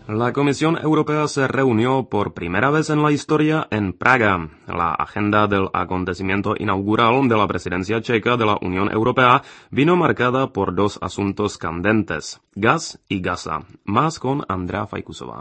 La Comisión Europea se reunió por primera vez en la historia en Praga. La agenda del acontecimiento inaugural de la presidencia checa de la Unión Europea vino marcada por dos asuntos candentes, gas y Gaza. Más con Andrea Fajkusová.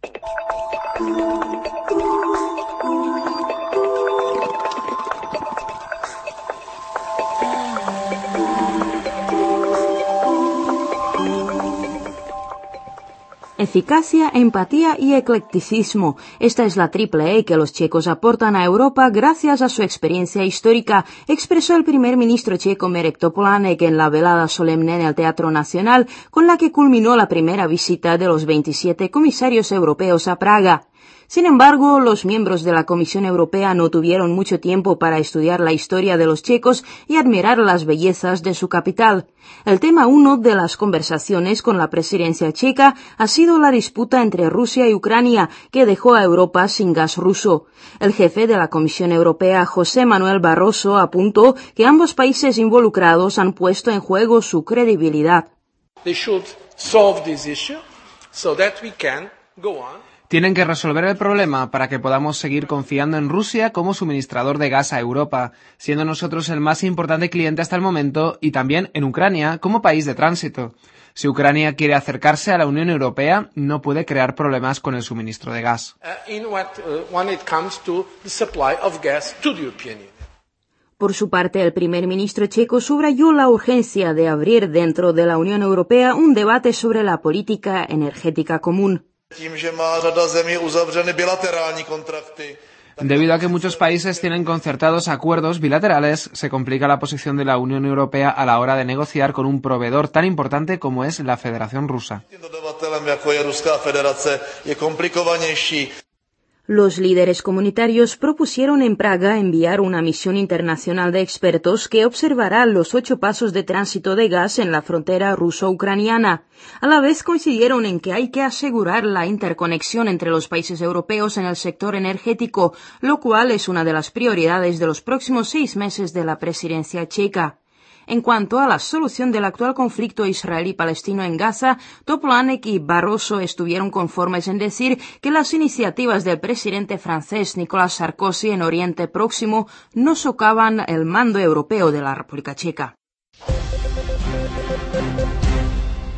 Eficacia, empatía y eclecticismo. Esta es la triple E que los checos aportan a Europa gracias a su experiencia histórica, expresó el primer ministro checo Mirek Topolánek en la velada solemne en el Teatro Nacional, con la que culminó la primera visita de los 27 comisarios europeos a Praga. Sin embargo, los miembros de la Comisión Europea no tuvieron mucho tiempo para estudiar la historia de los checos y admirar las bellezas de su capital. El tema 1 de las conversaciones con la presidencia checa ha sido la disputa entre Rusia y Ucrania, que dejó a Europa sin gas ruso. El jefe de la Comisión Europea, José Manuel Barroso, apuntó que ambos países involucrados han puesto en juego su credibilidad. Tienen que resolver el problema para que podamos seguir confiando en Rusia como suministrador de gas a Europa, siendo nosotros el más importante cliente hasta el momento, y también en Ucrania como país de tránsito. Si Ucrania quiere acercarse a la Unión Europea, no puede crear problemas con el suministro de gas. Por su parte, el primer ministro checo subrayó la urgencia de abrir dentro de la Unión Europea un debate sobre la política energética común. Debido a que muchos países tienen concertados acuerdos bilaterales, se complica la posición de la Unión Europea a la hora de negociar con un proveedor tan importante como es la Federación Rusa. Los líderes comunitarios propusieron en Praga enviar una misión internacional de expertos que observará los 8 pasos de tránsito de gas en la frontera ruso-ucraniana. A la vez coincidieron en que hay que asegurar la interconexión entre los países europeos en el sector energético, lo cual es una de las prioridades de los próximos 6 meses de la presidencia checa. En cuanto a la solución del actual conflicto israelí-palestino en Gaza, Topolánek y Barroso estuvieron conformes en decir que las iniciativas del presidente francés Nicolas Sarkozy en Oriente Próximo no socavan el mando europeo de la República Checa.